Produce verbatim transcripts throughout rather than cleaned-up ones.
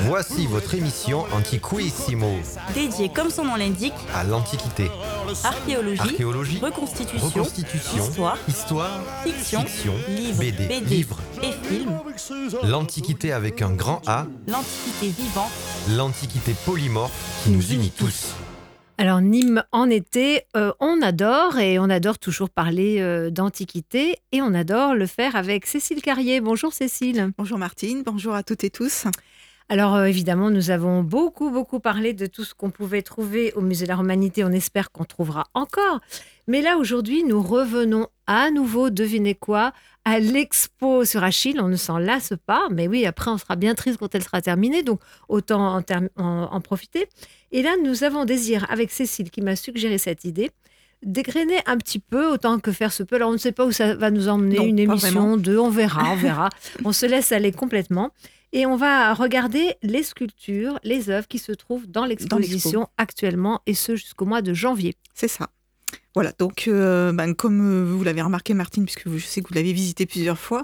Voici votre émission Antiquissimo, dédiée, comme son nom l'indique, à l'Antiquité. Archéologie, Archéologie, reconstitution, reconstitution, histoire, histoire, fiction, fiction, livres, B D, B D livres. et films, L'Antiquité avec un grand A, l'Antiquité vivante, l'Antiquité polymorphe qui nous unit tous. Alors Nîmes en été, euh, on adore et on adore toujours parler euh, d'Antiquité et on adore le faire avec Cécile Carrier. Bonjour Cécile. Bonjour Martine, bonjour à toutes et tous. Alors euh, évidemment, nous avons beaucoup beaucoup parlé de tout ce qu'on pouvait trouver au Musée de la Romanité. On espère qu'on trouvera encore. Mais là aujourd'hui, nous revenons à nouveau, devinez quoi, à l'expo sur Achille. On ne s'en lasse pas, mais oui, après on sera bien triste quand elle sera terminée, donc autant en, term- en, en profiter. Et là, nous avons désir, avec Cécile qui m'a suggéré cette idée, dégrainer un petit peu, autant que faire se peut. Alors on ne sait pas où ça va nous emmener, Non, une pas émission, vraiment. deux, on verra, on verra. On se laisse aller complètement. Et on va regarder les sculptures, les œuvres qui se trouvent dans l'exposition actuellement, et ce jusqu'au mois de janvier. C'est ça. Voilà, donc euh, ben, comme euh, vous l'avez remarqué Martine, puisque je sais que vous l'avez visité plusieurs fois,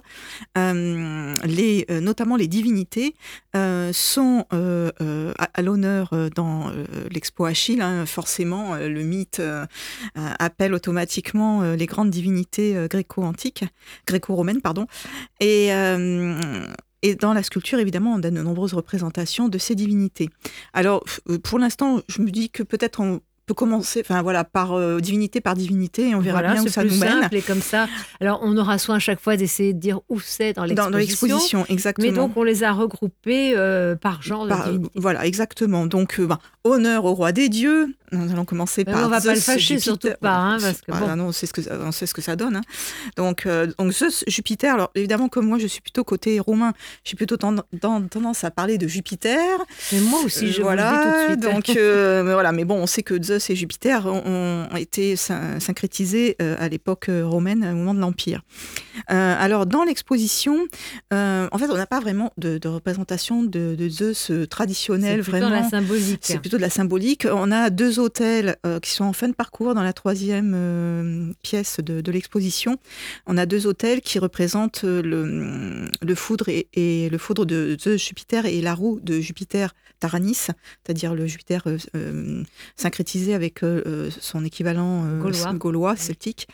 euh, les, euh, notamment les divinités euh, sont euh, euh, à, à l'honneur euh, dans euh, l'expo Achille. Hein, forcément, euh, le mythe euh, euh, appelle automatiquement euh, les grandes divinités euh, gréco-antiques, gréco-romaines, pardon. Et... Euh, Et dans la sculpture, évidemment, on a de nombreuses représentations de ces divinités. Alors, pour l'instant, je me dis que peut-être on peut commencer, enfin voilà, par euh, divinité par divinité, et on verra Voilà, bien où c'est ça plus nous mène. simple et comme ça. Alors, on aura soin à chaque fois d'essayer de dire où c'est dans l'exposition. Dans, dans l'exposition, exactement. Mais donc, on les a regroupés euh, par genre Par- de divinité. Voilà, exactement. Donc, euh, ben, honneur au roi des dieux. Nous allons commencer Mais par on va Zeus, pas le fâcher, Jupiter. surtout pas, hein, parce que Voilà, bon. non, on sait ce que ça, on sait ce que ça donne. Hein. Donc, euh, donc Zeus, Jupiter. Alors, évidemment, comme moi, je suis plutôt côté romain, j'ai plutôt tend- tend- tendance à parler de Jupiter. Mais moi aussi, je voilà, vous le dis tout de suite. Donc, euh, mais voilà, mais bon, on sait que Zeus et Jupiter ont, ont été syn- syncrétisés euh, à l'époque euh, romaine, au moment de l'Empire. Euh, alors, dans l'exposition, euh, en fait, on n'a pas vraiment de, de représentation de, de Zeus euh, C'est traditionnelle, plutôt vraiment. la symbolique. C'est plutôt de la symbolique. On a deux autels euh, qui sont en fin de parcours dans la troisième euh, pièce de, de l'exposition. On a deux autels qui représentent euh, le, le foudre et, et le foudre de Zeus Jupiter et la roue de Jupiter Taranis, c'est-à-dire le Jupiter euh, euh, syncrétisé avec euh, son équivalent euh, Gaulois. gaulois, celtique.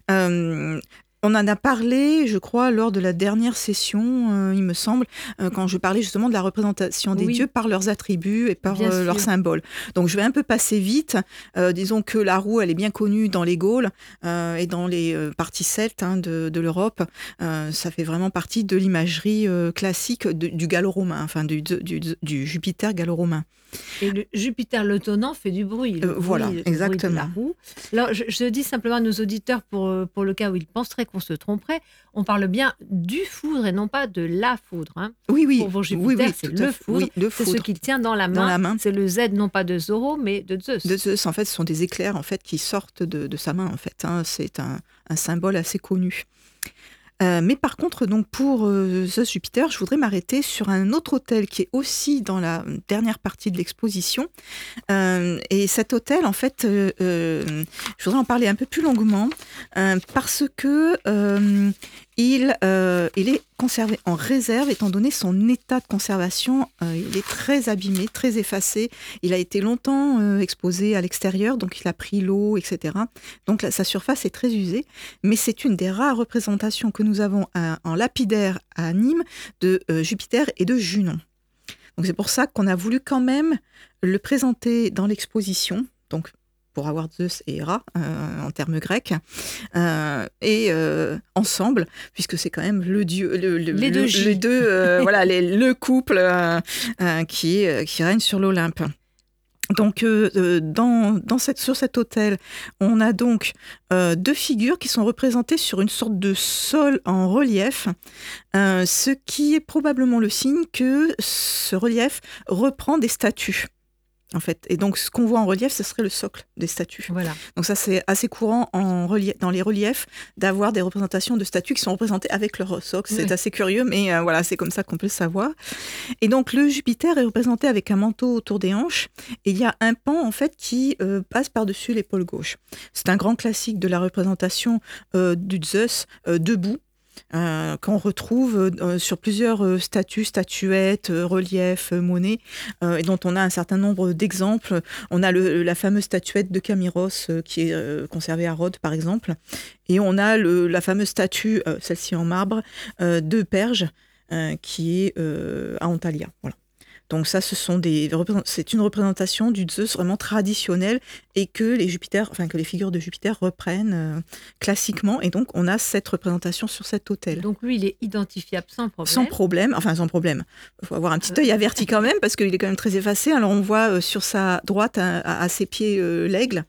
Euh, On en a parlé, je crois, lors de la dernière session, euh, il me semble, euh, quand je parlais justement de la représentation des Oui. dieux par leurs attributs et par Bien euh, leurs sûr. symboles. Donc je vais un peu passer vite. Euh, disons que la roue, elle est bien connue dans les Gaules euh, et dans les euh, parties celtes hein, de, de l'Europe. Euh, ça fait vraiment partie de l'imagerie euh, classique de- du gallo-romain, enfin du, du, du Jupiter gallo-romain. Et le Jupiter le tonnant fait du bruit. le Euh, bruit- voilà, le bruit de exactement. la roue. Alors, je, je dis simplement à nos auditeurs, pour, euh, pour le cas où ils penseraient qu'on se tromperait, on parle bien du foudre et non pas de la foudre. Hein. Oui, oui. Pour vos Jupiter, oui, oui, c'est tout à le fait. foudre. Oui, le C'est ce foudre. qu'il tient dans la main. Dans la main. C'est le Z, non pas de Zorro, mais de Zeus. De Zeus, en fait, ce sont des éclairs en fait qui sortent de, de sa main. En fait, hein. C'est un, un symbole assez connu. Euh, mais par contre, donc pour euh, Zeus Jupiter, je voudrais m'arrêter sur un autre autel qui est aussi dans la dernière partie de l'exposition. Euh, et cet autel, en fait, euh, euh, je voudrais en parler un peu plus longuement euh, parce que euh, il, euh, il est conservé en réserve étant donné son état de conservation. Euh, il est très abîmé, très effacé. Il a été longtemps euh, exposé à l'extérieur, donc il a pris l'eau, et cetera. Donc la- sa surface est très usée, mais c'est une des rares représentations que nous avons à- en lapidaire à Nîmes de euh, Jupiter et de Junon. Donc c'est pour ça qu'on a voulu quand même le présenter dans l'exposition. Donc pour avoir Zeus et Héra euh, en termes grecs, euh, et euh, ensemble, puisque c'est quand même le dieu, le, le- Les le- deux J. les deux, euh, voilà, les- le couple euh, euh, qui, euh, qui règne sur l'Olympe. Donc, euh, euh, dans, dans cette, sur cet autel, on a donc euh, deux figures qui sont représentées sur une sorte de sol en relief, euh, ce qui est probablement le signe que ce relief reprend des statues. En fait. Et donc, ce qu'on voit en relief, ce serait le socle des statues. Voilà. Donc ça, c'est assez courant en relief, dans les reliefs d'avoir des représentations de statues qui sont représentées avec leur socle. C'est Oui. assez curieux, mais euh, voilà, c'est comme ça qu'on peut le savoir. Et donc, le Jupiter est représenté avec un manteau autour des hanches. Et il y a un pan, en fait, qui euh, passe par-dessus l'épaule gauche. C'est un grand classique de la représentation euh, du Zeus euh, debout. euh, qu'on retrouve euh, sur plusieurs euh, statues, statuettes, euh, reliefs, euh, monnaies, euh, et dont on a un certain nombre d'exemples. On a le, la fameuse statuette de Camiros euh, qui est euh, conservée à Rhodes, par exemple, et on a le, la fameuse statue, euh, celle-ci en marbre, euh, de Perge, euh, qui est euh, à Antalya. Voilà. Donc ça, ce sont des, c'est une représentation du Zeus vraiment traditionnel et que les Jupiter, enfin que les figures de Jupiter reprennent euh, classiquement. Et donc on a cette représentation sur cet autel. Donc lui, il est identifiable sans problème. Sans problème, enfin sans problème. Il faut avoir un petit œil averti quand même parce qu'il est quand même très effacé. Alors on voit euh, sur sa droite, à, à ses pieds, euh, l'aigle.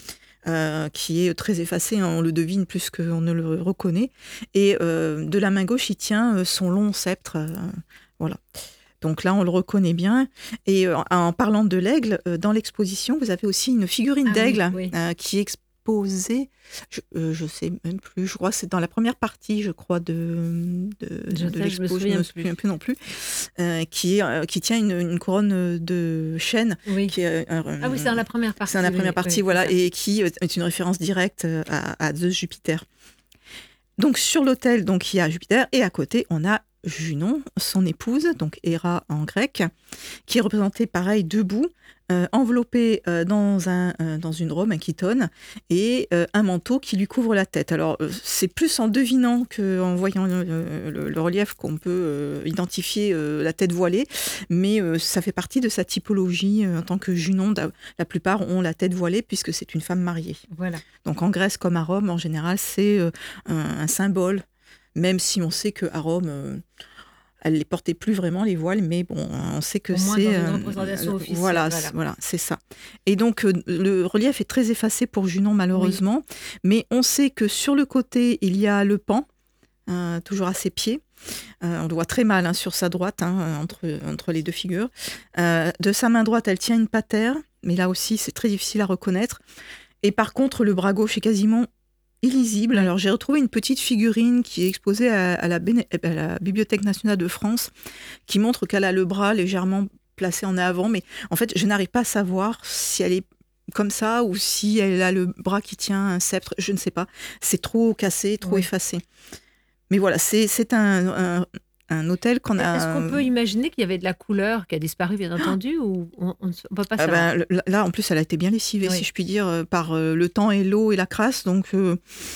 Euh, qui est très effacé, hein, on le devine plus qu'on ne le reconnaît. Et euh, de la main gauche, il tient euh, son long sceptre. Euh, voilà. Donc là, on le reconnaît bien. Et euh, en parlant de l'aigle, euh, dans l'exposition, vous avez aussi une figurine ah, d'aigle oui, oui. Euh, qui est exposée. Je ne euh, sais même plus. Je crois que c'est dans la première partie, je crois, de, de, je de sais, l'expo. Je ne me souviens plus. plus non plus. Euh, qui, est, euh, qui tient une, une couronne de chêne. Oui. Qui est, euh, ah oui, c'est dans la première partie. C'est dans la première partie, oui, voilà, oui. et qui est une référence directe à, à Zeus Jupiter. Donc sur l'autel, donc il y a Jupiter, et à côté, on a Junon, son épouse, donc Héra en grec, qui est représentée pareil debout, euh, enveloppée euh, dans, un, euh, dans une robe, un chiton, et euh, un manteau qui lui couvre la tête. Alors euh, c'est plus en devinant qu'en voyant le, le, le relief qu'on peut euh, identifier euh, la tête voilée, mais euh, ça fait partie de sa typologie euh, en tant que Junon. La plupart ont la tête voilée puisque c'est une femme mariée. Voilà. Donc en Grèce comme à Rome, en général, c'est euh, un, un symbole. Même si on sait qu'à Rome, euh, elle ne les portait plus vraiment, les voiles, mais bon, on sait que Au moins c'est... dans une euh, représentation officielle. Voilà, voilà. voilà, c'est ça. Et donc, euh, le relief est très effacé pour Junon, malheureusement, oui. Mais on sait que sur le côté, il y a le pan, euh, toujours à ses pieds. Euh, on le voit très mal hein, sur sa droite, hein, entre, entre les deux figures. Euh, de sa main droite, elle tient une patère, mais là aussi, c'est très difficile à reconnaître. Et par contre, le bras gauche est quasiment illisible. Alors, j'ai retrouvé une petite figurine qui est exposée à, à, la, Béné- à la Bibliothèque nationale de France, qui montre qu'elle a le bras légèrement placé en avant, mais en fait, je n'arrive pas à savoir si elle est comme ça ou si elle a le bras qui tient un sceptre, je ne sais pas. C'est trop cassé, trop oui. effacé. Mais voilà, c'est, c'est un, un, un hôtel qu'on a... Est-ce qu'on peut imaginer qu'il y avait de la couleur qui a disparu, bien entendu, ou on ne peut pas ah savoir ben, là, en plus, elle a été bien lessivée, oui. si je puis dire, par le temps et l'eau et la crasse, donc... Euh,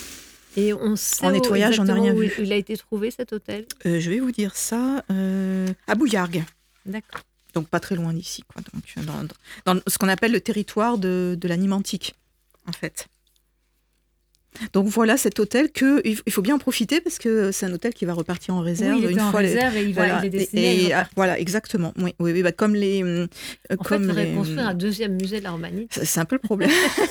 et on sait en nettoyage, on n'a rien vu. Il a été trouvé, cet hôtel euh, Je vais vous dire ça, euh, à Bouillargues. D'accord. Donc pas très loin d'ici, quoi. Donc, dans, dans ce qu'on appelle le territoire de, de la Nîmes antique, en fait. Donc voilà cet hôtel que il faut bien en profiter parce que c'est un hôtel qui va repartir en réserve. Oui, il une en fois réserve les... et il va voilà, il est destiné et, et, à voilà, exactement. Oui, oui, oui bah, comme les. Euh, en comme fait, il faudrait les... construire un deuxième musée de la Romanite. C'est, c'est un peu le problème.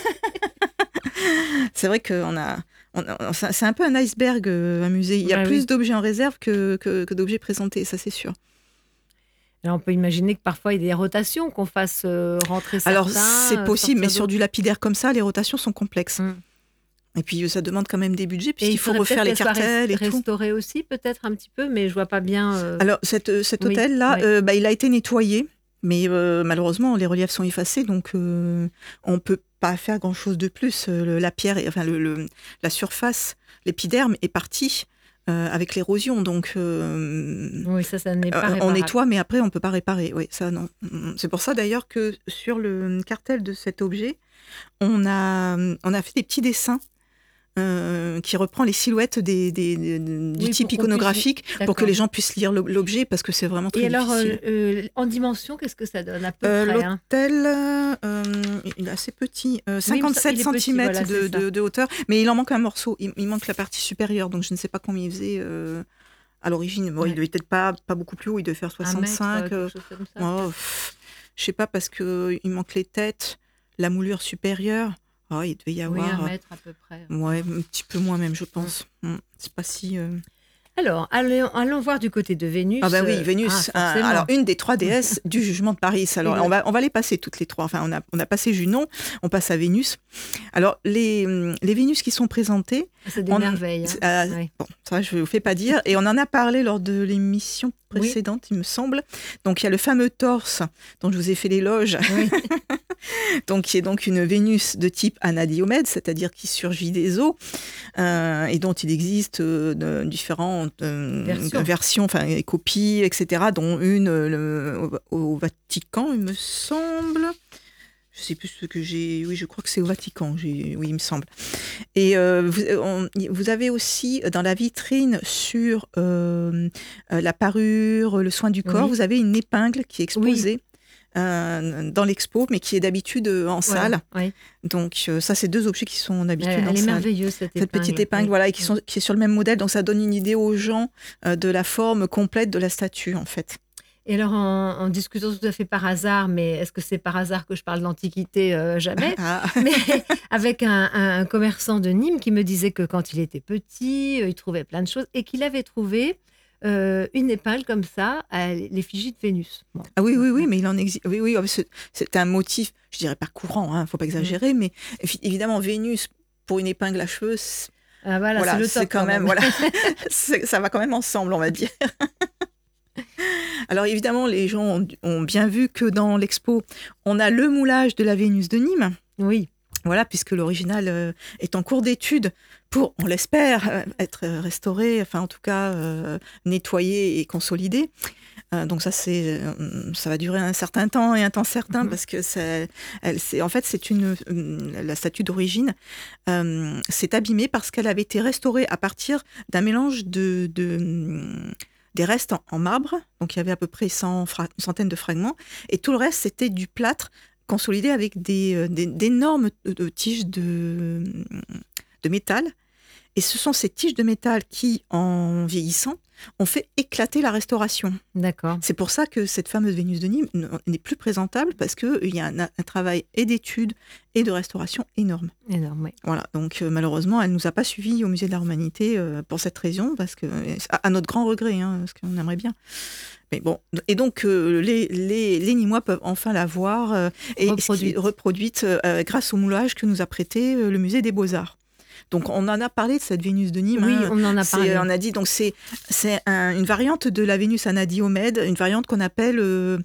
C'est vrai qu'on a, on a, c'est un peu un iceberg, un musée. Il y a bah, plus oui. d'objets en réserve que, que, que d'objets présentés, ça c'est sûr. Alors, on peut imaginer que parfois il y a des rotations, qu'on fasse euh, rentrer certains. Alors c'est possible, mais d'autres. sur du lapidaire comme ça, les rotations sont complexes. Hum. Et puis ça demande quand même des budgets puisqu'il il faut refaire les cartels et tout. Restaurer aussi peut-être un petit peu, mais je vois pas bien. Euh... Alors cet, cet oui, hôtel-là, oui. euh, bah, il a été nettoyé, mais euh, malheureusement les reliefs sont effacés, donc euh, on peut pas faire grand-chose de plus. Le, la pierre, enfin le, le, la surface, l'épiderme est partie. Euh, avec l'érosion, donc euh, oui, ça, ça n'est pas euh, réparable. On nettoie, mais après on peut pas réparer. Oui, ça non. C'est pour ça d'ailleurs que sur le cartel de cet objet, on a on a fait des petits dessins euh, qui reprend les silhouettes des, des, des, du oui, type pour iconographique puisse... pour que les gens puissent lire l'objet parce que c'est vraiment très Et alors, difficile. euh, euh, en dimension, qu'est-ce que ça donne à peu euh, près hein L'hôtel, euh, il est assez petit, euh, cinquante-sept oui, centimètres petit, voilà, de, de, de hauteur, mais il en manque un morceau, il, il manque la partie supérieure, donc je ne sais pas combien il faisait euh, à l'origine. Bon, ouais. Il devait peut-être pas, pas beaucoup plus haut, il devait faire soixante-cinq. Un mètre, euh, comme ça. Oh, pff, je sais pas, parce qu'il manque les têtes, la moulure supérieure. Oh, il devait y avoir. Oui, un mètre à peu près. Ouais, un petit peu moins même, je pense. Mmh. C'est pas si. Euh... Alors, allons, allons voir du côté de Vénus. Ah bah oui, Vénus. Ah, euh, alors une des trois déesses du jugement de Paris. Alors on va on va les passer toutes les trois. Enfin, on a on a passé Junon, on passe à Vénus. Alors les les Vénus qui sont présentées. C'est des on, merveilles. Hein. Euh, oui. Bon, ça je vous fais pas dire. Et on en a parlé lors de l'émission précédente, oui. il me semble. Donc il y a le fameux torse dont je vous ai fait l'éloge. Oui. donc qui est donc une Vénus de type Anadiomède, c'est-à-dire qui surgit des eaux, euh, et dont il existe euh, de, différentes euh, Versions. versions, enfin et copies, et cetera, dont une euh, le, au, au Vatican, il me semble. Je sais plus ce que j'ai. Oui, je crois que c'est au Vatican. J'ai... Oui, il me semble. Et euh, vous, on- vous avez aussi dans la vitrine sur euh, euh, la parure, le soin du corps, Oui. vous avez une épingle qui est exposée euh, dans l'expo, mais qui est d'habitude euh, en salle. Ouais. Donc euh, ça, c'est deux objets qui sont d'habitude Elle, en elle est salle. merveilleuse, cette épingle. Cette petite épingle, Oui. voilà, et qui, sont, qui est sur le même modèle. Donc ça donne une idée aux gens euh, de la forme complète de la statue, en fait. Et alors, en, en discutant tout à fait par hasard, mais est-ce que c'est par hasard que je parle d'Antiquité? Euh, Jamais. Ah. Mais avec un, un- un commerçant de Nîmes qui me disait que quand il était petit, euh, il trouvait plein de choses et qu'il avait trouvé euh, une épingle comme ça à l'effigie de Vénus. Bon. Ah oui, oui, oui, mais il en existe. Oui, oui, c'est, c'est un motif, je dirais pas courant, hein, faut pas exagérer, mais évi- évidemment, Vénus, pour une épingle à cheveux, c'est, Ah, voilà, voilà, c'est le top c'est quand même, voilà, c'est- ça va quand même ensemble, on va dire. Alors évidemment, les gens ont, ont bien vu que dans l'expo, on a le moulage de la Vénus de Nîmes. Oui. Voilà, puisque l'original euh, est en cours d'étude pour, on l'espère, euh, être restauré, enfin en tout cas euh, nettoyé et consolidé. Euh, donc ça, c'est, euh, ça va durer un certain temps et un temps certain, Mhm. parce que c'est, elle, c'est, en fait, c'est une, euh, la statue d'origine euh, s'est abîmée parce qu'elle avait été restaurée à partir d'un mélange de, de des restes en, en marbre. Donc il y avait à peu près cent fra- une centaine de fragments, et tout le reste c'était du plâtre consolidé avec des, euh, des- d'énormes euh, tiges de, de métal. Et ce sont ces tiges de métal qui, en vieillissant, ont fait éclater la restauration. D'accord. C'est pour ça que cette fameuse Vénus de Nîmes n- n'est plus présentable, parce qu'il y a un, un travail et d'étude et de restauration énorme. Énorme, oui. Voilà, donc euh, malheureusement, elle ne nous a pas suivis au Musée de l'Art Humanité euh, pour cette raison, parce que, à, à notre grand regret, hein, parce qu'on aimerait bien. Mais bon, et donc euh, les, les, les Nîmois peuvent enfin la voir euh, et Reproduite. reproduite euh, grâce au moulage que nous a prêté euh, le Musée des Beaux-Arts. Donc on en a parlé de cette Vénus de Nîmes. Oui, hein. on en a C'est- parlé. On a dit donc c'est c'est un- une variante de la Vénus Anadyomède, une variante qu'on appelle euh,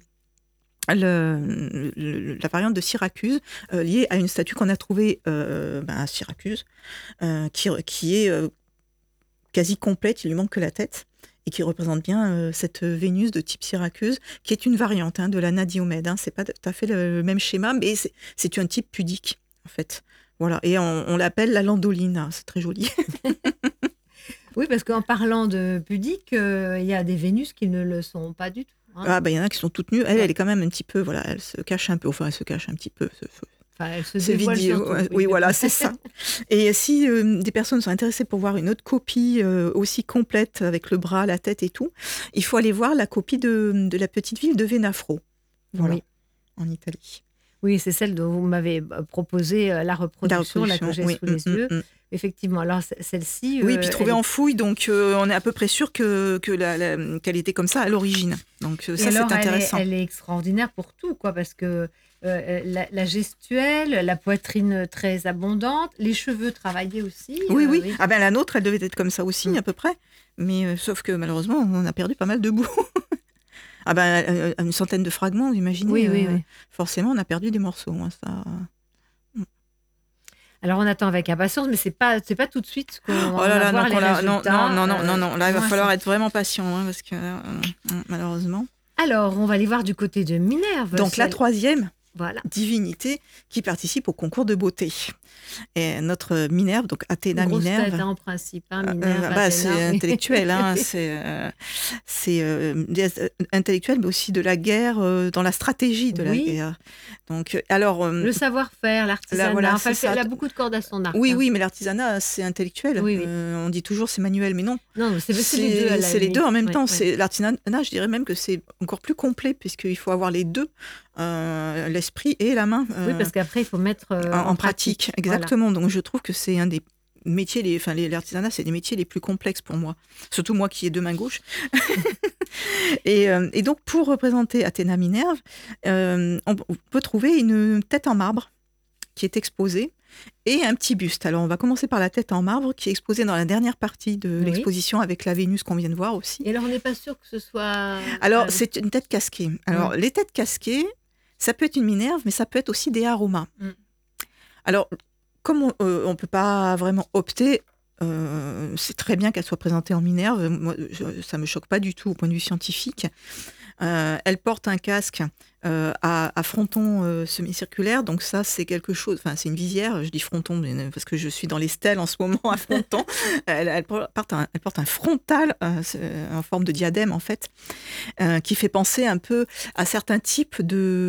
le- le- la variante de Syracuse, euh, liée à une statue qu'on a trouvée euh, ben, à Syracuse, euh, qui, qui est euh, quasi complète, il lui manque que la tête, et qui représente bien euh, cette Vénus de type Syracuse, qui est une variante hein, de la Anadyomède. Hein. C'est pas tout à fait le, le même schéma, mais c'est, c'est un type pudique en fait. Voilà, et on, on l'appelle la landoline, hein. C'est très joli. Oui, parce qu'en parlant de pudique, euh, il y a des Vénus qui ne le sont pas du tout. hein. Ah, bah, il y en a qui sont toutes nues. Elle, Ouais. elle est quand même un petit peu, voilà, elle se cache un peu. Enfin, elle se cache un petit peu. ce- ce- Enfin, elle se C'est dévoile vidéo. surtout, ouais. Oui, voilà, c'est ça. Et si euh, des personnes sont intéressées pour voir une autre copie euh, aussi complète, avec le bras, la tête et tout, il faut aller voir la copie de, de la petite ville de Venafro. Voilà, Oui. en Italie. Oui, c'est celle dont vous m'avez euh, proposé euh, la reproduction, là, que j'ai oui. sous les Mm, yeux. mm, mm. Effectivement, alors c- celle-ci... Oui, euh, puis trouvée elle est- en fouille, donc euh, on est à peu près sûr que, que la- la- qu'elle était comme ça à l'origine. Donc euh, Et ça, alors, c'est elle est- intéressant. Elle est, extraordinaire pour tout, quoi, parce que euh, la, la gestuelle, la poitrine très abondante, les cheveux travaillés aussi. Oui, euh, oui. Ah ben la nôtre, elle devait être comme ça aussi, Mm. à peu près. Mais euh, sauf que malheureusement, on a perdu pas mal de bouts. Ah ben euh, une centaine de fragments, vous imaginez. Oui, oui, euh, oui. Forcément, on a perdu des morceaux. hein, ça. Alors, on attend avec impatience, mais c'est pas, c'est pas tout de suite qu'on Oh va là là, voir non, les qu'on l'a- résultats. non, non, non, non, euh, non, non. Là, il va pour falloir l'instant. être vraiment patient, hein, parce que euh, euh, malheureusement. Alors, on va aller voir du côté de Minerve. Donc la celle- troisième Voilà. divinité qui participe au concours de beauté. Et notre Minerve, donc Athéna Grosse Minerve. tête, hein, en principe. Hein, Euh, Minerve, bah, Athéna, c'est oui. intellectuel, hein, c'est euh, c'est euh, déesse, euh, intellectuel, mais aussi de la guerre, euh, dans la stratégie de Oui. la guerre. Donc, euh, alors, euh, Le savoir-faire, l'artisanat. voilà, enfin, c'est elle ça. a beaucoup de cordes à son arc. oui, hein. oui, mais l'artisanat, c'est intellectuel. Oui, oui. Euh, on dit toujours c'est manuel, mais non. Non, c'est c'est les deux. à la C'est les limite. deux en même Ouais, temps. ouais. C'est l'artisanat, je dirais même que c'est encore plus complet, puisqu'il faut avoir les deux, euh, l'esprit et la main. Oui, euh, parce qu'après, il faut mettre euh, en, en pratique, Voilà. exactement. Donc je trouve que c'est un des métiers, les, enfin les- l'artisanat, c'est des métiers les plus complexes pour moi, surtout moi qui ai deux mains gauches. et, euh, et donc pour représenter Athéna Minerve, euh, on peut trouver une tête en marbre qui est exposée et un petit buste. Alors on va commencer par la tête en marbre qui est exposée dans la dernière partie de Oui. l'exposition avec la Vénus qu'on vient de voir aussi. Et alors, on n'est pas sûr que ce soit. Alors euh, c'est une tête casquée. Alors les têtes casquées, Ça peut être une Minerve, mais ça peut être aussi des aromas. Mm. Alors, comme on euh, ne peut pas vraiment opter, euh, c'est très bien qu'elle soit présentée en Minerve. Moi, je, ça ne me choque pas du tout au point de vue scientifique. Euh, elle porte un casque euh, à, à fronton euh, semi-circulaire, donc ça c'est quelque chose, enfin c'est une visière, je dis fronton mais, parce que je suis dans les stèles en ce moment à fronton. elle, elle, porte un, elle porte un frontal euh, en forme de diadème en fait, euh, qui fait penser un peu à certains types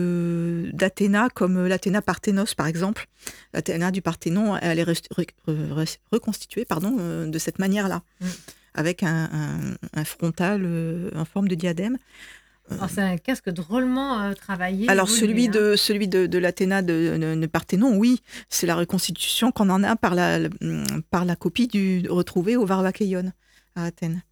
de, d'Athéna, comme l'Athéna Parthénos par exemple. L'Athéna du Parthénon, elle est re, re, re, reconstituée pardon, euh, de cette manière-là, mmh. avec un, un, un frontal euh, en forme de diadème. Alors, c'est un casque drôlement euh, travaillé. Alors, évolué, celui, hein. de, celui de, de l'Athéna de, de, de Parthénon, oui, c'est la reconstitution qu'on en a par la, par la copie du, retrouvée au Varvakeion à Athènes,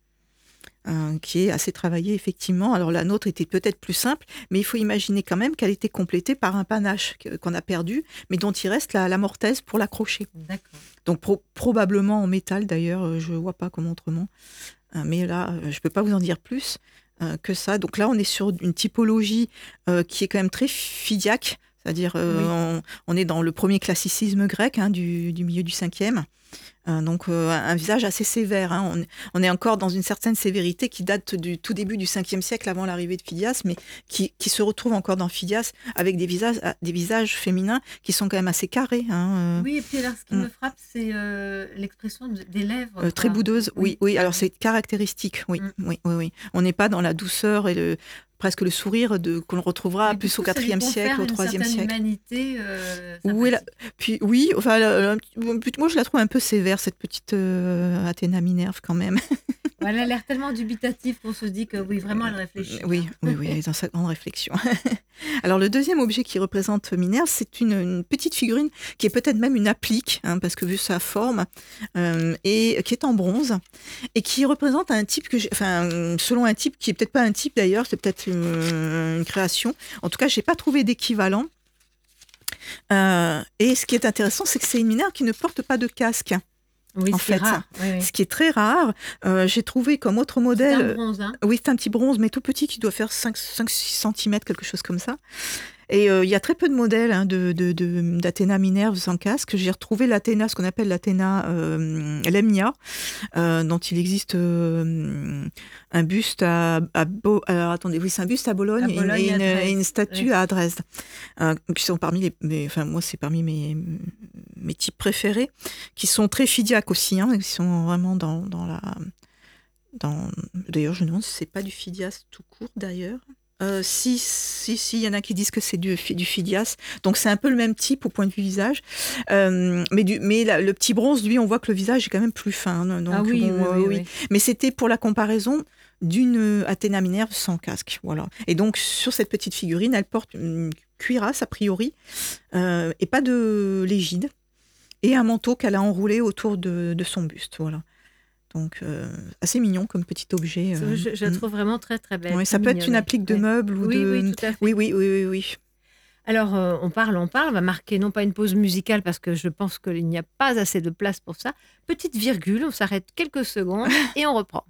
euh, qui est assez travaillée, effectivement. Alors, la nôtre était peut-être plus simple, mais il faut imaginer quand même qu'elle était complétée par un panache qu'on a perdu, mais dont il reste la, la mortaise pour l'accrocher. D'accord. Donc, pro, probablement en métal, d'ailleurs, je ne vois pas comment autrement. Euh, mais là, je ne peux pas vous en dire plus. Euh, que ça. Donc là, on est sur une typologie euh, qui est quand même très fidiaque, c'est-à-dire euh, oui. on, on est dans le premier classicisme grec hein, du, du milieu du cinquième. Euh, donc euh, un visage assez sévère. Hein. On, on est encore dans une certaine sévérité qui date du tout début du cinquième siècle avant l'arrivée de Phidias, mais qui, qui se retrouve encore dans Phidias avec des visages, des visages féminins qui sont quand même assez carrés. Hein. Oui, et puis alors ce qui mm. me frappe, c'est euh, l'expression des lèvres. Euh, très boudeuses, oui, oui, oui. Alors c'est caractéristique, oui, mm. oui, oui, oui. On n'est pas dans la douceur et le presque le sourire de, qu'on retrouvera plus au quatrième siècle, au troisième siècle. Humanité, euh, oui, la, puis, oui, enfin, la, la, moi je la trouve un peu sévère, cette petite euh, Athéna Minerve quand même. Elle a l'air tellement dubitative qu'on se dit que oui, vraiment elle réfléchit. Oui, oui, oui, elle est dans sa grande réflexion. Alors le deuxième objet qui représente Minerve, c'est une, une petite figurine qui est peut-être même une applique, hein, parce que vu sa forme, euh, et qui est en bronze, et qui représente un type que j'ai, enfin, selon un type qui est peut-être pas un type d'ailleurs, c'est peut-être une, une création. En tout cas, j'ai pas trouvé d'équivalent. Euh, et ce qui est intéressant, c'est que c'est une Minerve qui ne porte pas de casque. Oui, en c'est fait, rare. Oui, oui. Ce qui est très rare. Euh, j'ai trouvé comme autre modèle. C'est un bronze, hein. Oui, c'est un petit bronze, mais tout petit, qui doit faire cinq à six centimètres, quelque chose comme ça. Et il euh, y a très peu de modèles hein, de, de, de, d'Athéna Minerve sans casque. J'ai retrouvé l'Athéna, ce qu'on appelle l'Athéna euh, Lemnia, euh, dont il existe euh, un buste à, à Bo- alors, attendez, oui, c'est un buste à Bologne, à Bologne et, une, et une statue oui. à Dresde, euh, qui sont parmi les, mes, enfin moi c'est parmi mes, mes types préférés, qui sont très fidiaques aussi, hein, qui sont vraiment dans, dans la, dans. D'ailleurs, je me demande si c'est pas du Phidias tout court d'ailleurs. Euh, si, si, si, il y en a qui disent que c'est du, du Phidias. Donc, c'est un peu le même type au point de vue visage. Euh, mais du, mais la, le petit bronze, lui, on voit que le visage est quand même plus fin. Donc, ah oui, bon, oui, euh, oui, oui. oui. Mais c'était pour la comparaison d'une Athéna Minerve sans casque. Voilà. Et donc, sur cette petite figurine, elle porte une cuirasse, a priori, euh, et pas de légide, et un manteau qu'elle a enroulé autour de, de son buste. Voilà. Donc, euh, assez mignon comme petit objet. Euh, je, je la trouve vraiment très, très belle. Ouais, ça peut être une applique de ouais. meubles ou oui, de... Oui, tout à fait. Oui, oui, oui, oui, oui. Alors, euh, on parle, on parle. On va marquer non pas une pause musicale parce que je pense qu'il n'y a pas assez de place pour ça. Petite virgule, on s'arrête quelques secondes et on reprend.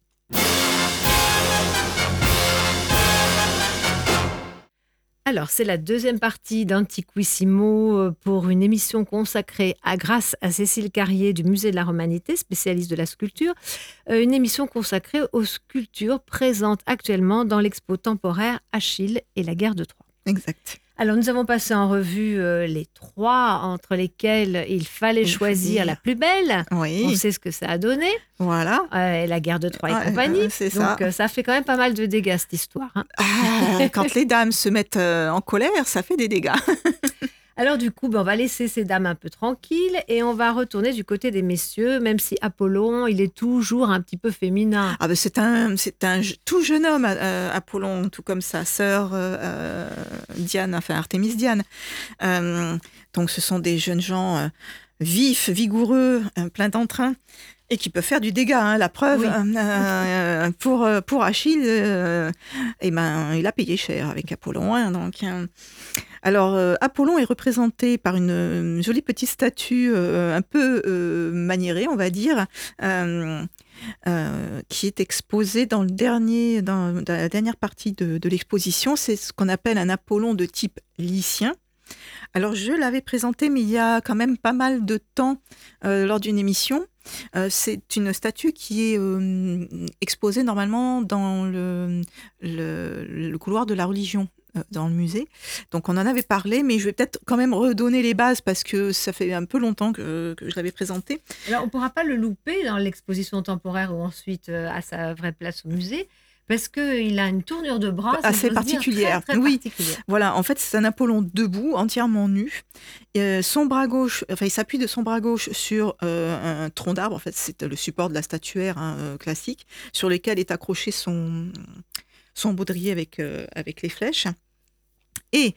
Alors, c'est la deuxième partie d'Antiquissimo pour une émission consacrée à grâce à Cécile Carrier du Musée de la Romanité, spécialiste de la sculpture. Une émission consacrée aux sculptures présentes actuellement dans l'expo temporaire Achille et la guerre de Troie. Exact. Alors, nous avons passé en revue euh, les trois entre lesquelles il fallait il choisir la plus belle. Oui. On sait ce que ça a donné. Voilà. Euh, la guerre de Troie et ah, compagnie. Euh, c'est Donc, ça. Euh, ça fait quand même pas mal de dégâts, cette histoire. Hein. Ah, quand les dames se mettent euh, en colère, ça fait des dégâts. Alors du coup, ben, on va laisser ces dames un peu tranquilles et on va retourner du côté des messieurs, même si Apollon, il est toujours un petit peu féminin. Ah ben c'est un, c'est un tout jeune homme, euh, Apollon, tout comme sa sœur euh, Diane, enfin Artémis Diane. Euh, donc ce sont des jeunes gens euh, vifs, vigoureux, euh, pleins d'entrain. Et qui peuvent faire du dégât, hein, la preuve. Oui. euh, pour, pour Achille, euh, eh ben, il a payé cher avec Apollon. Hein, donc, hein. Alors, euh, Apollon est représenté par une, une jolie petite statue euh, un peu euh, maniérée, on va dire, euh, euh, qui est exposée dans, le dernier, dans, dans la dernière partie de, de l'exposition. C'est ce qu'on appelle un Apollon de type lycien. Alors, je l'avais présenté, mais il y a quand même pas mal de temps euh, lors d'une émission. Euh, c'est une statue qui est euh, exposée normalement dans le, le, le couloir de la religion, euh, dans le musée. Donc, on en avait parlé, mais je vais peut-être quand même redonner les bases parce que ça fait un peu longtemps que, que je l'avais présenté. Alors, on ne pourra pas le louper dans l'exposition temporaire ou ensuite euh, à sa vraie place au musée, parce qu'il a une tournure de bras assez particulière. Très, très oui, particulière. Voilà, en fait, c'est un Apollon debout, entièrement nu. Euh, son bras gauche, enfin, il s'appuie de son bras gauche sur euh, un tronc d'arbre. En fait, c'est le support de la statuaire hein, euh, classique, sur lequel est accroché son, son baudrier avec, euh, avec les flèches. Et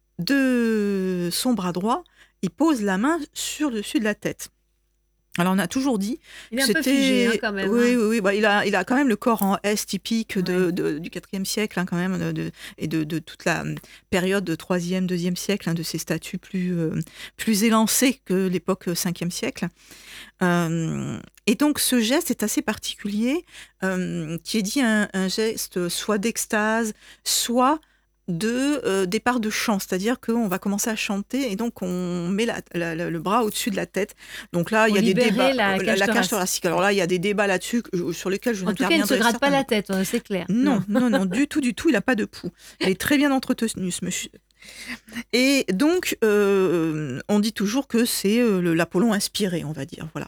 de son bras droit, il pose la main sur le dessus de la tête. Alors, on a toujours dit il est que un peu c'était... figé, hein, quand même. Oui, hein. oui, oui. Bah, il, a, il a quand même le corps en S typique de, Ouais. de, du quatrième siècle, hein, quand même, de, de, et de, de toute la période de troisième, deuxième siècle, hein, de ces statues plus, euh, plus élancées que l'époque cinquième siècle. Euh, et donc, ce geste est assez particulier, euh, qui est dit un, un geste soit d'extase, soit de euh, départ de chant, c'est-à-dire qu'on va commencer à chanter et donc on met la, la, la, le bras au-dessus de la tête. Donc là, il y a des débats. La cage, la cage thoracique. Alors là, il y a des débats là-dessus sur lesquels je en tout cas, il ne se gratte pas la tête, c'est clair. Non, non, non, du tout, du tout, il n'a pas de pouls. Il est très bien entretenu, ce monsieur. Et donc, euh, on dit toujours que c'est euh, l'Apollon inspiré, on va dire. Voilà.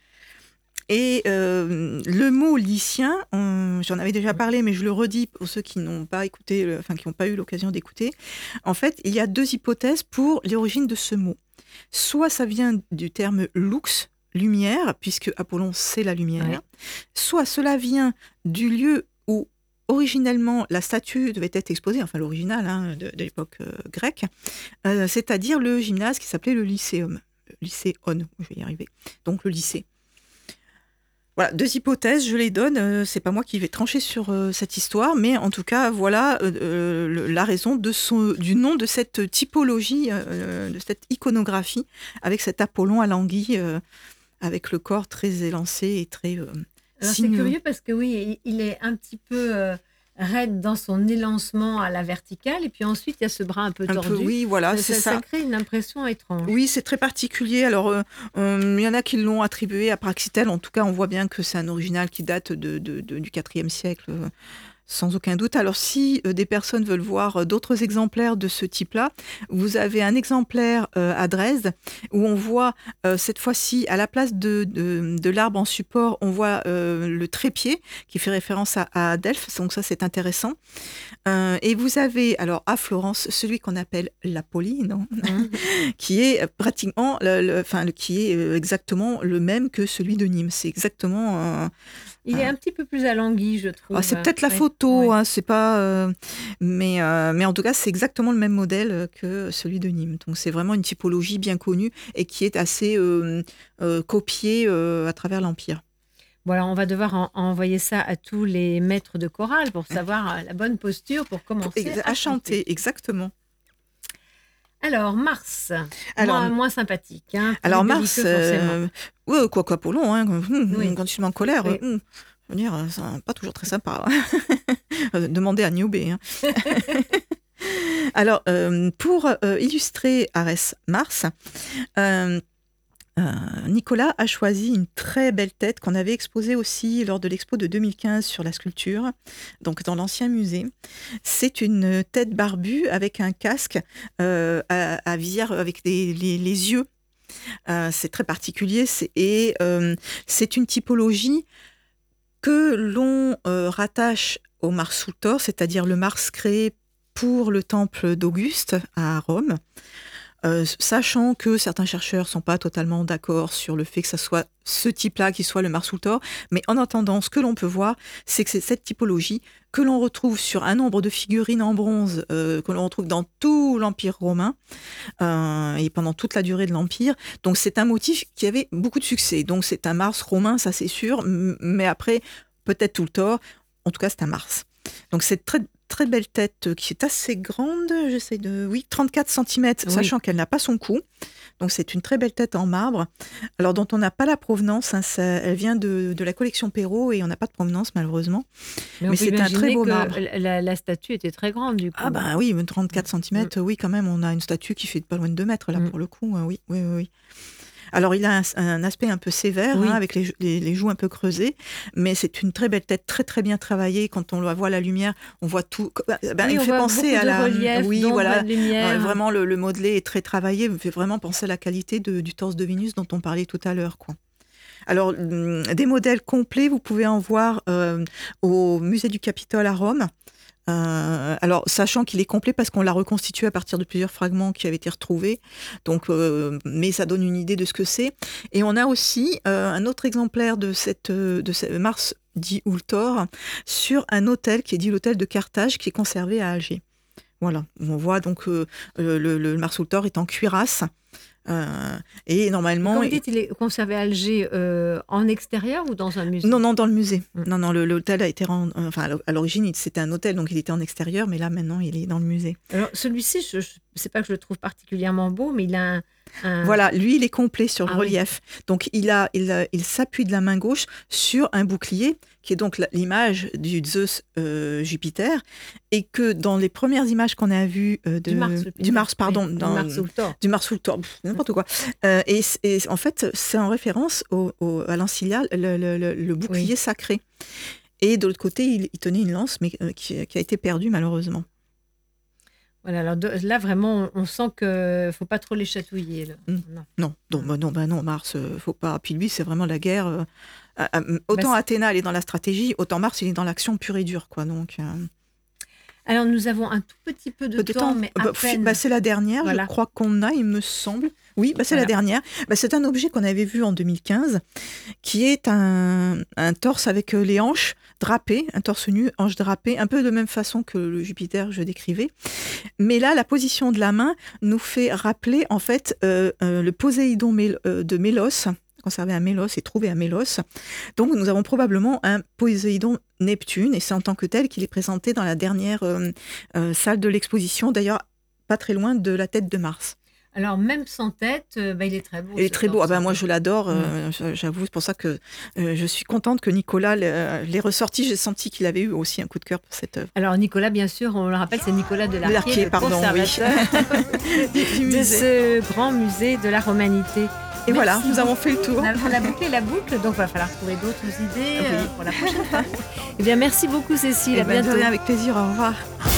Et euh, le mot lycien, on, j'en avais déjà parlé, mais je le redis pour ceux qui n'ont pas écouté, enfin qui n'ont pas eu l'occasion d'écouter. En fait, il y a deux hypothèses pour l'origine de ce mot. Soit ça vient du terme lux, lumière, puisque Apollon c'est la lumière. Ouais. Soit cela vient du lieu où originellement la statue devait être exposée, enfin l'original hein, de, de l'époque euh, grecque, euh, c'est-à-dire le gymnase qui s'appelait le lycéum, le lycéon, je vais y arriver, donc le lycée. Voilà, deux hypothèses, je les donne. Euh, c'est pas moi qui vais trancher sur euh, cette histoire, mais en tout cas, voilà euh, le, la raison de son, du nom de cette typologie, euh, de cette iconographie, avec cet Apollon à l'anguille, euh, avec le corps très élancé et très euh, Alors, c'est curieux parce que oui, il est un petit peu euh, raide dans son élancement à la verticale, et puis ensuite il y a ce bras un peu tordu. Un peu, oui, voilà, c'est ça, ça. Ça crée une impression étrange. Oui, c'est très particulier. Alors, euh, euh, il y en a qui l'ont attribué à Praxitèle. En tout cas, on voit bien que c'est un original qui date de, de, de, du quatrième siècle. Euh, Sans aucun doute. Alors, si euh, des personnes veulent voir euh, d'autres exemplaires de ce type-là, vous avez un exemplaire euh, à Dresde où on voit euh, cette fois-ci, à la place de, de, de l'arbre en support, on voit euh, le trépied qui fait référence à, à Delphes. Donc ça, c'est intéressant. Euh, et vous avez, alors à Florence, celui qu'on appelle l'Apolline, mmh. qui est pratiquement, le, le, enfin, le, qui est exactement le même que celui de Nîmes. C'est exactement... Euh, Il est un petit peu plus à l'anguille, je trouve. Ah, c'est peut-être la oui, photo, oui. hein, c'est pas. Euh, mais, euh, mais en tout cas, c'est exactement le même modèle que celui de Nîmes. Donc, c'est vraiment une typologie bien connue et qui est assez euh, euh, copiée euh, à travers l'Empire. Voilà, on va devoir en, envoyer ça à tous les maîtres de chorale pour savoir la bonne posture pour commencer Exa- à, à chanter. chanter. Exactement. Alors, Mars, alors, moins, moins sympathique. Hein, alors, Mars, euh, ouais, quoi qu'Apollon, hein, oui. quand il se met en colère, oui. euh, je veux dire, c'est pas toujours très sympa. Demandez à Niobe. Hein. Alors, euh, pour euh, illustrer Arès Mars, euh, euh, Nicolas a choisi une très belle tête qu'on avait exposée aussi lors de l'expo de deux mille quinze sur la sculpture, donc dans l'ancien musée. C'est une tête barbue avec un casque euh, à, à visière avec des, les, les yeux. Euh, c'est très particulier c'est, et euh, c'est une typologie que l'on euh, rattache au Mars Ultor, c'est-à-dire le Mars créé pour le temple d'Auguste à Rome. euh, sachant que certains chercheurs sont pas totalement d'accord sur le fait que ça soit ce type-là qui soit le Marsultor, mais en attendant, ce que l'on peut voir, c'est que c'est cette typologie que l'on retrouve sur un nombre de figurines en bronze euh, que l'on retrouve dans tout l'Empire romain euh, et pendant toute la durée de l'Empire. Donc c'est un motif qui avait beaucoup de succès. Donc c'est un Mars romain, ça c'est sûr, m- mais après, peut-être tout le tort. En tout cas, c'est un Mars. Donc c'est très très belle tête qui est assez grande, j'essaie de... Oui, trente-quatre centimètres, Oui. sachant qu'elle n'a pas son cou. Donc c'est une très belle tête en marbre, alors dont on n'a pas la provenance. Hein, ça, elle vient de, de la collection Perrault et on n'a pas de provenance malheureusement. Mais, on Mais peut c'est un très imaginer beau que marbre. La, la statue était très grande du coup. Ah ben oui, trente-quatre centimètres, oui quand même, on a une statue qui fait pas loin de deux mètres là Mm. pour le coup. hein, Oui, oui, oui. oui. Alors, il a un, un aspect un peu sévère, Oui. hein, avec les, les- les joues un peu creusées, mais c'est une très belle tête, très très bien travaillée. Quand on la voit à la lumière, on voit tout. Ben, Oui, il me on fait voit penser beaucoup à de la. relief, oui, d'ombre voilà. et de lumière. Euh, vraiment, le, le modelé est très travaillé. Il me fait vraiment penser à la qualité de- du torse de Vénus dont on parlait tout à l'heure, quoi. Alors, hum, des modèles complets, vous pouvez en voir euh, au musée du Capitole à Rome. Euh, alors, sachant qu'il est complet parce qu'on l'a reconstitué à partir de plusieurs fragments qui avaient été retrouvés, donc, euh, mais ça donne une idée de ce que c'est. Et on a aussi euh, un autre exemplaire de cette, euh, de cette Mars dit Ultor sur un hôtel qui est dit l'hôtel de Carthage, qui est conservé à Alger. Voilà, on voit donc euh, le, le, le Mars Ultor est en cuirasse. Euh, et normalement, Quand vous dites il est conservé à Alger, euh, en extérieur ou dans un musée? non, non, dans le musée. Mm. Non, non, le- l'hôtel a été rend- enfin, à l'origine, il- c'était un hôtel, donc il était en extérieur, mais là, maintenant, il est dans le musée. Alors celui-ci, je ne sais pas que je le trouve particulièrement beau, mais il a un... un- Voilà, lui, il est complet sur le Ah oui. relief. Donc, il, a, il, a- il s'appuie de la main gauche sur un bouclier, qui est donc la- l'image du Zeus euh, Jupiter, et que dans les premières images qu'on a vues euh, de, du Mars. du Mars, pardon, Oui, dans, du Mars Ultor. du Mars Ultor, pff, n'importe quoi. Euh, et, c- et en fait, c'est en référence au, au- à l'ancilial, le, le- le- le bouclier Oui. sacré. Et de l'autre côté, il, il tenait une lance, mais euh, qui, qui a été perdue malheureusement. Voilà, alors de- là, vraiment, on sent qu'il ne faut pas trop les chatouiller. Là. Mm. Non. Non, non, bah non, bah non, Mars, euh, faut pas. Puis lui, c'est vraiment la guerre. euh, à- à- autant Bah, c'est- Athéna, elle est dans la stratégie, autant Mars, il est dans l'action pure et dure, quoi. Donc, euh, Alors, nous avons un tout petit peu de, peu de temps, temps. mais Euh, à bah, fi- peine. bah, c'est la dernière, Voilà. je crois qu'on a, il me semble. Oui, bah, c'est Voilà. la dernière. Bah, c'est un objet qu'on avait vu en deux mille quinze, qui est un, un torse avec euh, les hanches drapées, un torse nu, hanches drapées, un peu de même façon que le Jupiter que je décrivais. Mais là, la position de la main nous fait rappeler en fait euh, euh, le Poséidon Mél- euh, de Mélos, conservé à Mélos et trouvé à Mélos. Donc nous avons probablement un Poséidon Neptune, et c'est en tant que tel qu'il est présenté dans la dernière euh, euh, salle de l'exposition, d'ailleurs pas très loin de la tête de Mars. Alors, même sans tête, euh, bah, il est très beau. Il est ce très beau. torse. Ah ben moi je l'adore. euh, J'avoue, c'est pour ça que euh, je suis contente que Nicolas l'ait l'ait ressorti. J'ai senti qu'il avait eu aussi un coup de cœur pour cette œuvre. Alors, Nicolas, bien sûr, on le rappelle, c'est Nicolas Delarquier, Delarquier, le pardon, oui. conservateur Du de musée. ce grand musée de la Romanité. Et Merci voilà, nous beaucoup. avons fait le tour. On a, on a bouclé la boucle, donc il va falloir trouver d'autres idées Oui. euh, pour la prochaine fois. Eh bien, merci beaucoup, Cécile. Eh À ben, de bientôt. rien, avec plaisir. Au revoir.